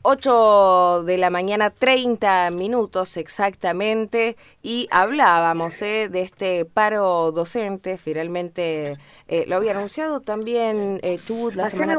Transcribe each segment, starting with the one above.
8 de la mañana, 30 minutos exactamente, y hablábamos de este paro docente. Finalmente lo había anunciado también Chubut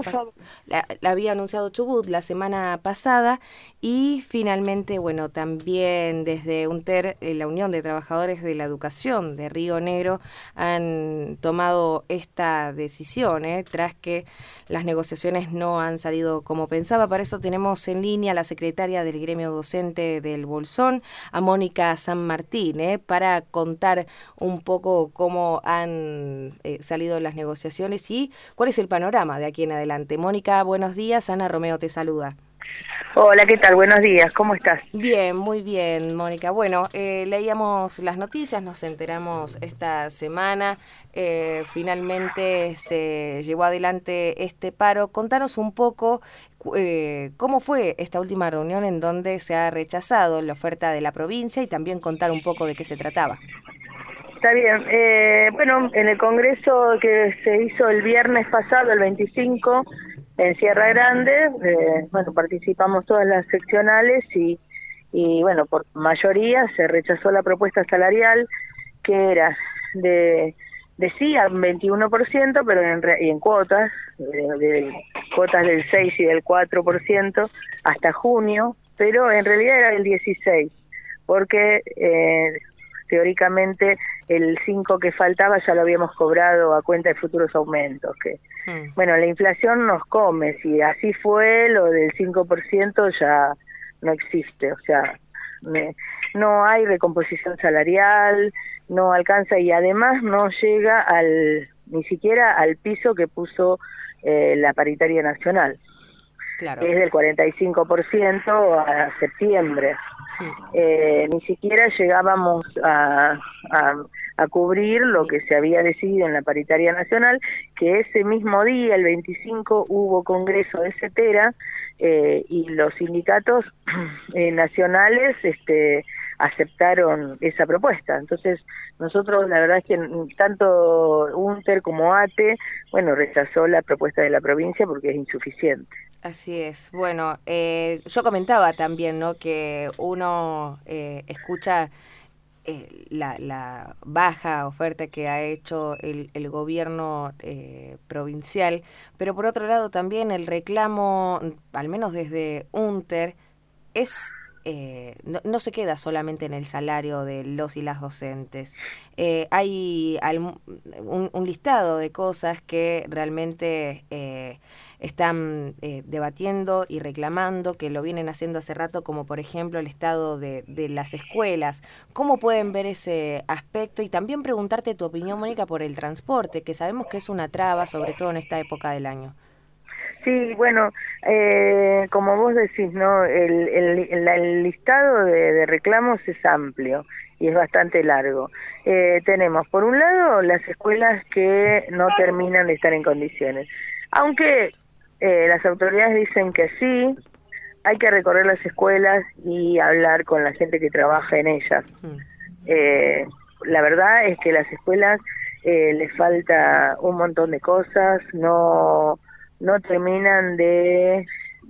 la había anunciado Chubut la semana pasada, y finalmente, bueno, también desde UNTER, la Unión de Trabajadores de la Educación de Río Negro, han tomado esta decisión, tras que las negociaciones no han salido como pensaba. Para eso tenemos en línea a la secretaria del gremio docente del Bolsón, a Mónica San Martín, para contar un poco cómo han salido las negociaciones y cuál es el panorama de aquí en adelante. Mónica, buenos días. Ana Romeo te saluda. Hola, ¿qué tal? Buenos días, ¿cómo estás? Bien, muy bien, Mónica. Bueno, leíamos las noticias, nos enteramos esta semana, finalmente se llevó adelante este paro. Contanos un poco cómo fue esta última reunión en donde se ha rechazado la oferta de la provincia, y también contar un poco de qué se trataba. Está bien. Bueno, en el congreso que se hizo el viernes pasado, el 25, en Sierra Grande, bueno, participamos todas las seccionales y bueno, por mayoría se rechazó la propuesta salarial, que era de sí al 21%, pero en cuotas, de cuotas del 6 y del 4% hasta junio, pero en realidad era del 16%, porque teóricamente el 5 que faltaba ya lo habíamos cobrado a cuenta de futuros aumentos, que bueno, la inflación nos come. Si así fue, lo del 5% ya no existe, o sea, no hay recomposición salarial, no alcanza, y además no llega ni siquiera al piso que puso la paritaria nacional, Claro. Que es del 45% a septiembre. Ni siquiera llegábamos a cubrir lo que se había decidido en la paritaria nacional, que ese mismo día, el 25, hubo congreso de CETERA, y los sindicatos nacionales aceptaron esa propuesta. Entonces, nosotros, la verdad es que tanto UNTER como ATE, bueno, rechazó la propuesta de la provincia porque es insuficiente. Así es. Bueno, yo comentaba también, ¿no?, que uno escucha la baja oferta que ha hecho el gobierno provincial, pero por otro lado también el reclamo, al menos desde UNTER, es no se queda solamente en el salario de los y las docentes. Hay un listado de cosas que realmente están debatiendo y reclamando, que lo vienen haciendo hace rato, como por ejemplo el estado de las escuelas. ¿Cómo pueden ver ese aspecto? Y también preguntarte tu opinión, Mónica, por el transporte, que sabemos que es una traba, sobre todo en esta época del año. Sí, bueno, como vos decís, ¿no? El listado de reclamos es amplio y es bastante largo. Tenemos, por un lado, las escuelas que no terminan de estar en condiciones. Aunque las autoridades dicen que sí, hay que recorrer las escuelas y hablar con la gente que trabaja en ellas. La verdad es que las escuelas les falta un montón de cosas, no terminan de,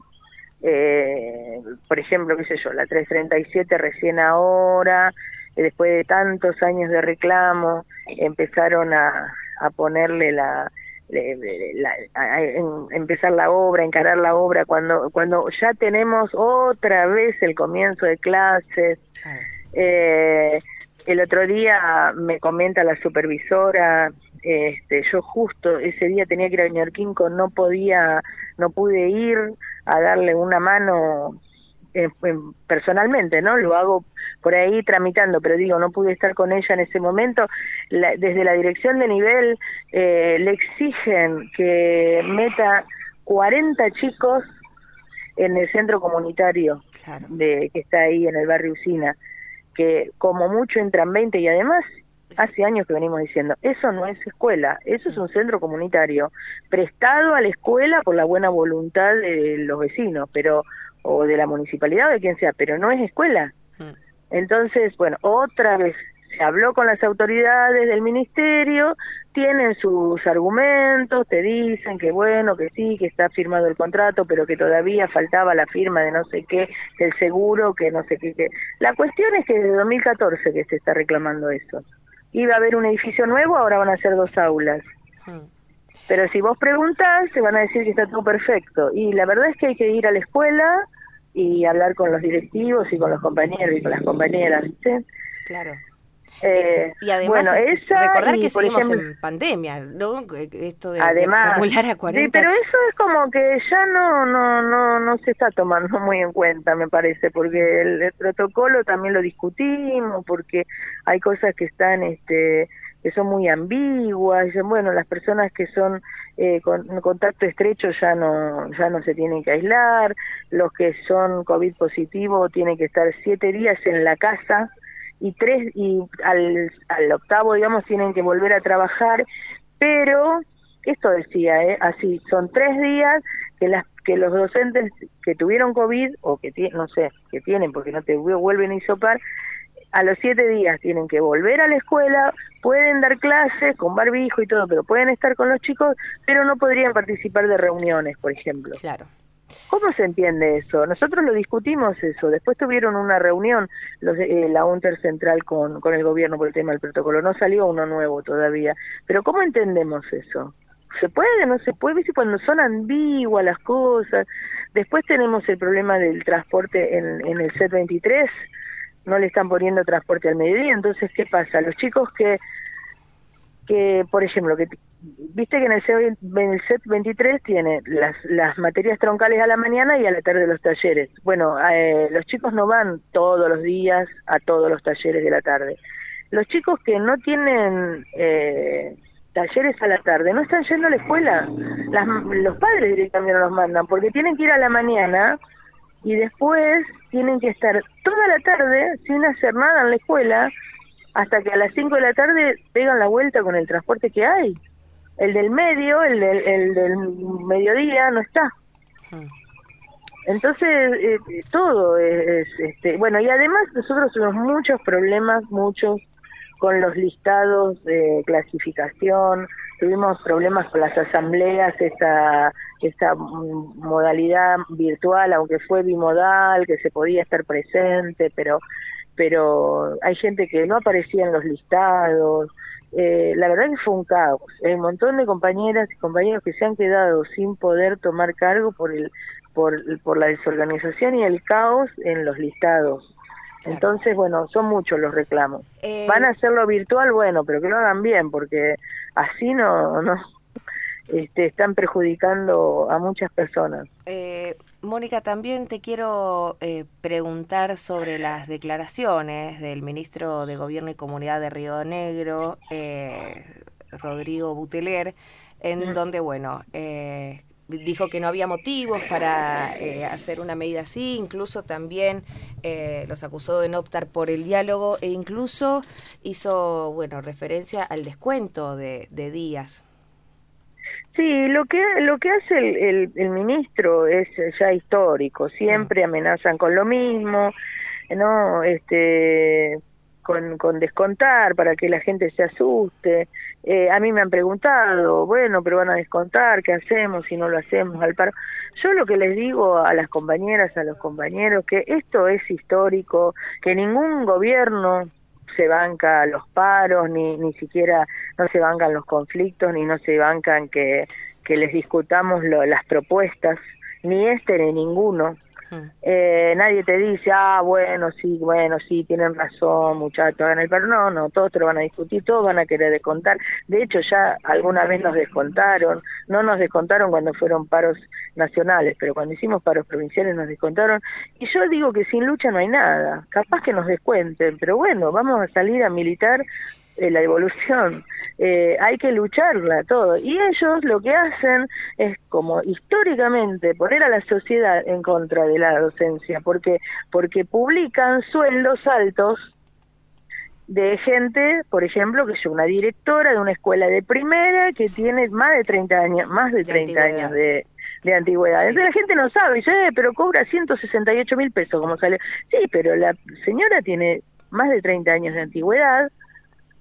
por ejemplo, qué sé yo, la 337 recién ahora, después de tantos años de reclamo, empezaron a ponerle empezar la obra, encarar la obra, cuando ya tenemos otra vez el comienzo de clases. El otro día me comenta la supervisora, yo justo ese día tenía que ir a Ñorquinco, no pude ir a darle una mano personalmente, ¿no? Lo hago por ahí tramitando, pero digo, no pude estar con ella en ese momento. Desde la dirección de nivel le exigen que meta 40 chicos en el centro comunitario, claro, que está ahí en el barrio Usina, que como mucho entran 20, y además hace años que venimos diciendo, eso no es escuela, eso es un centro comunitario prestado a la escuela por la buena voluntad de los vecinos, o de la municipalidad o de quien sea, pero no es escuela. Entonces, bueno, otra vez se habló con las autoridades del ministerio, tienen sus argumentos, te dicen que bueno, que sí, que está firmado el contrato, pero que todavía faltaba la firma de no sé qué, del seguro, que no sé qué. La cuestión es que desde 2014 que se está reclamando eso. Iba a haber un edificio nuevo, ahora van a ser 2 aulas. Pero si vos preguntás, te van a decir que está todo perfecto. Y la verdad es que hay que ir a la escuela y hablar con los directivos y con los compañeros y con las compañeras, ¿viste? Claro. Y además, bueno, recordar que seguimos ejemplo, en pandemia, ¿no? Esto de acumular a 40. Sí, pero eso es como que ya no se está tomando muy en cuenta, me parece, porque el protocolo también lo discutimos, porque hay cosas que están, que son muy ambiguas. Bueno, las personas que son con contacto estrecho ya no se tienen que aislar, los que son COVID positivo tienen que estar 7 días en la casa, y al 8º, digamos, tienen que volver a trabajar, pero esto decía, así, son 3 días que los docentes que tuvieron COVID, o que no sé, que tienen, porque no te vuelven a hisopar, a los 7 días tienen que volver a la escuela, pueden dar clases con barbijo y todo, pero pueden estar con los chicos, pero no podrían participar de reuniones, por ejemplo. Claro. ¿Cómo se entiende eso? Nosotros lo discutimos eso, después tuvieron una reunión la UNTER Central con el gobierno por el tema del protocolo, no salió uno nuevo todavía, pero ¿cómo entendemos eso? ¿Se puede? ¿No se puede? ¿Viste? Cuando son ambiguas las cosas. Después tenemos el problema del transporte en el CET 23, no le están poniendo transporte al mediodía, entonces ¿qué pasa? Los chicos que por ejemplo, viste que en el CET 23 tiene las materias troncales a la mañana y a la tarde los talleres. Bueno, los chicos no van todos los días a todos los talleres de la tarde. Los chicos que no tienen talleres a la tarde no están yendo a la escuela. Los padres directamente no los mandan porque tienen que ir a la mañana y después tienen que estar toda la tarde sin hacer nada en la escuela hasta que a las 5 de la tarde pegan la vuelta con el transporte que hay. El del medio, el del mediodía no está. Entonces, todo es bueno, y además nosotros tenemos muchos problemas, con los listados de clasificación, tuvimos problemas con las asambleas, esta modalidad virtual, aunque fue bimodal, que se podía estar presente, pero hay gente que no aparecía en los listados. La verdad que fue un caos. Hay un montón de compañeras y compañeros que se han quedado sin poder tomar cargo por la desorganización y el caos en los listados. Claro. Entonces, bueno, son muchos los reclamos. Van a hacerlo virtual, bueno, pero que lo hagan bien, porque así no están perjudicando a muchas personas. Mónica, también te quiero preguntar sobre las declaraciones del ministro de Gobierno y Comunidad de Río Negro, Rodrigo Buteler, en donde, bueno, dijo que no había motivos para hacer una medida así, incluso también los acusó de no optar por el diálogo e incluso hizo, bueno, referencia al descuento de días. Sí, lo que hace el ministro es ya histórico, siempre amenazan con lo mismo, ¿no? Con descontar para que la gente se asuste. A mí me han preguntado, bueno, pero van a descontar, ¿qué hacemos si no lo hacemos al paro? Yo lo que les digo a las compañeras, a los compañeros, que esto es histórico, que ningún gobierno se banca los paros, ni siquiera no se bancan los conflictos, ni no se bancan que les discutamos las propuestas, ni ni ninguno. Nadie te dice, bueno, sí, tienen razón, muchachos, hagan el paro. No, todos te lo van a discutir, todos van a querer descontar. De hecho, ya alguna vez nos descontaron, no nos descontaron cuando fueron paros nacionales, pero cuando hicimos paros provinciales nos descontaron. Y yo digo que sin lucha no hay nada, capaz que nos descuenten, pero bueno, vamos a salir a militar la evolución, hay que lucharla todo, y ellos lo que hacen es, como históricamente, poner a la sociedad en contra de la docencia, porque publican sueldos altos de gente, por ejemplo, que es una directora de una escuela de primera que tiene más de 30 años de antigüedad. Sí. Entonces la gente no sabe, dice, pero cobra 168.000 pesos, como sale. Sí, pero la señora tiene más de 30 años de antigüedad,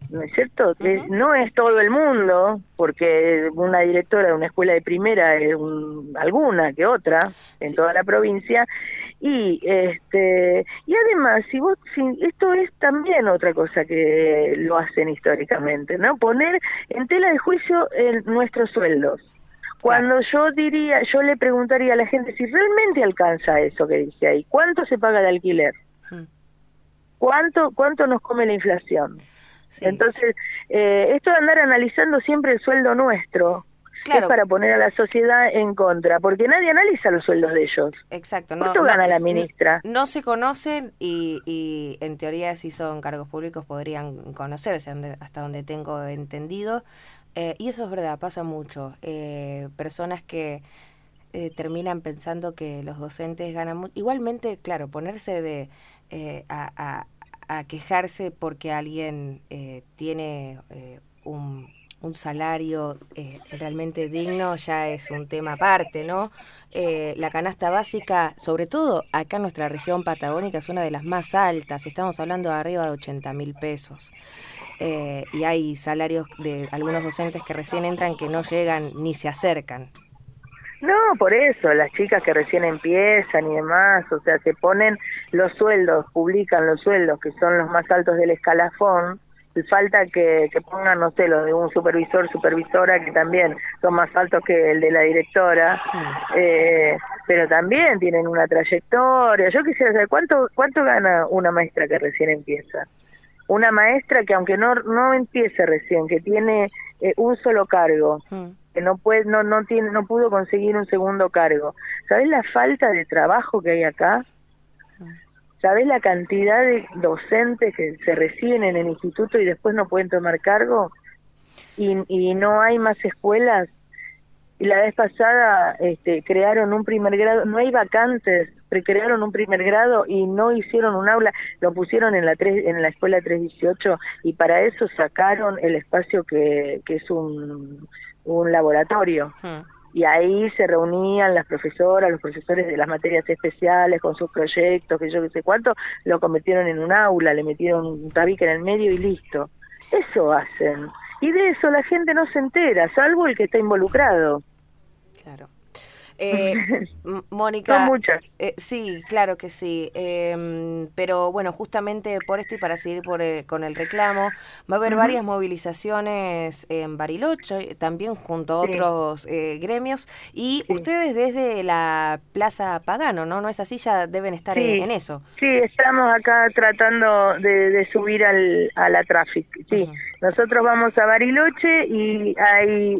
¿no es cierto? No es todo el mundo, porque una directora de una escuela de primera es alguna que otra en toda la provincia, y y además, esto es también otra cosa que lo hacen históricamente, ¿no? Poner en tela de juicio nuestros sueldos. Cuando yo le preguntaría a la gente si realmente alcanza eso que dice ahí, ¿cuánto se paga de alquiler? ¿Cuánto nos come la inflación? Sí. Entonces, esto de andar analizando siempre el sueldo nuestro, claro, es para poner a la sociedad en contra, porque nadie analiza los sueldos de ellos. Exacto. ¿Cuánto gana la ministra? No se conocen y en teoría si son cargos públicos podrían conocerse, hasta donde tengo entendido. Y eso es verdad, pasa mucho. Personas que terminan pensando que los docentes ganan mucho. Igualmente, claro, ponerse a quejarse porque alguien tiene un salario realmente digno ya es un tema aparte, ¿no? La canasta básica, sobre todo acá en nuestra región patagónica, es una de las más altas. Estamos hablando de arriba de 80.000 pesos. Y hay salarios de algunos docentes que recién entran que no llegan ni se acercan. No, por eso, las chicas que recién empiezan y demás, o sea, se ponen los sueldos, publican los sueldos que son los más altos del escalafón, y falta que pongan, no sé, los de un supervisor, supervisora, que también son más altos que el de la directora, pero también tienen una trayectoria. Yo quisiera saber, ¿cuánto gana una maestra que recién empieza? Una maestra que aunque no empiece recién, que tiene un solo cargo, que no pudo conseguir un segundo cargo. ¿Sabés la falta de trabajo que hay acá? ¿Sabés la cantidad de docentes que se reciben en el instituto y después no pueden tomar cargo? Y no hay más escuelas. Y la vez pasada crearon un primer grado, no hay vacantes, crearon un primer grado y no hicieron un aula, lo pusieron en la escuela 318 y para eso sacaron el espacio que es un laboratorio. Y ahí se reunían las profesoras, los profesores de las materias especiales con sus proyectos, que yo qué sé cuánto, lo convirtieron en un aula, le metieron un tabique en el medio y listo. Eso hacen. Y de eso la gente no se entera, salvo el que está involucrado. Claro. Mónica, son muchas. Sí, claro que sí, pero bueno, justamente por esto y para seguir con el reclamo, va a haber varias movilizaciones en Bariloche, también junto a otros gremios, y ustedes desde la Plaza Pagano, ¿no? ¿No es así? Ya deben estar en eso. Sí, estamos acá tratando de subir a la Traffic, sí. Nosotros vamos a Bariloche y hay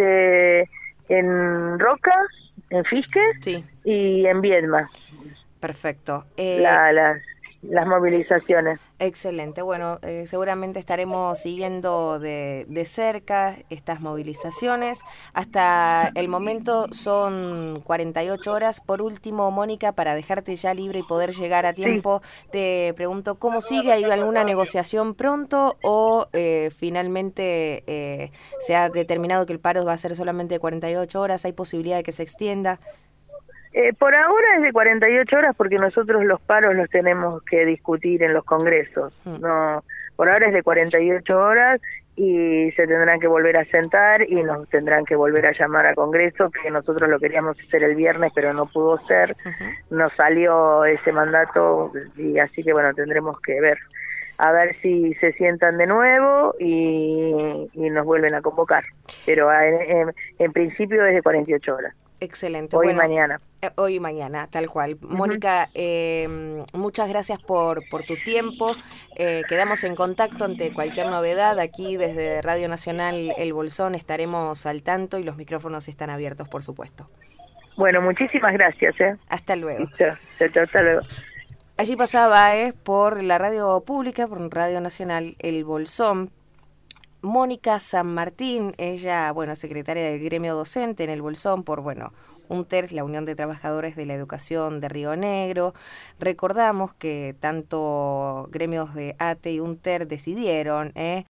en Roca, en Fisque, y en Viedma. Perfecto. Las movilizaciones. Excelente. Bueno, seguramente estaremos siguiendo de cerca estas movilizaciones. Hasta el momento son 48 horas. Por último, Mónica, para dejarte ya libre y poder llegar a tiempo, te pregunto, ¿cómo sigue? ¿Hay alguna negociación pronto o finalmente se ha determinado que el paro va a ser solamente de 48 horas? ¿Hay posibilidad de que se extienda? Por ahora es de 48 horas porque nosotros los paros los tenemos que discutir en los congresos. No, por ahora es de 48 horas y se tendrán que volver a sentar y nos tendrán que volver a llamar a congreso, que nosotros lo queríamos hacer el viernes pero no pudo ser. Nos salió ese mandato y así que bueno, tendremos que ver. A ver si se sientan de nuevo y nos vuelven a convocar. Pero en principio es de 48 horas. Excelente. Hoy y mañana. Hoy y mañana, tal cual. Mónica, muchas gracias por tu tiempo. Quedamos en contacto ante cualquier novedad. Aquí desde Radio Nacional El Bolsón estaremos al tanto y los micrófonos están abiertos, por supuesto. Bueno, muchísimas gracias. Hasta luego. Chao, hasta luego. Allí pasaba por la radio pública, por Radio Nacional El Bolsón, Mónica San Martín, ella, secretaria del gremio docente en El Bolsón por, UNTER, la Unión de Trabajadores de la Educación de Río Negro. Recordamos que tanto gremios de ATE y UNTER decidieron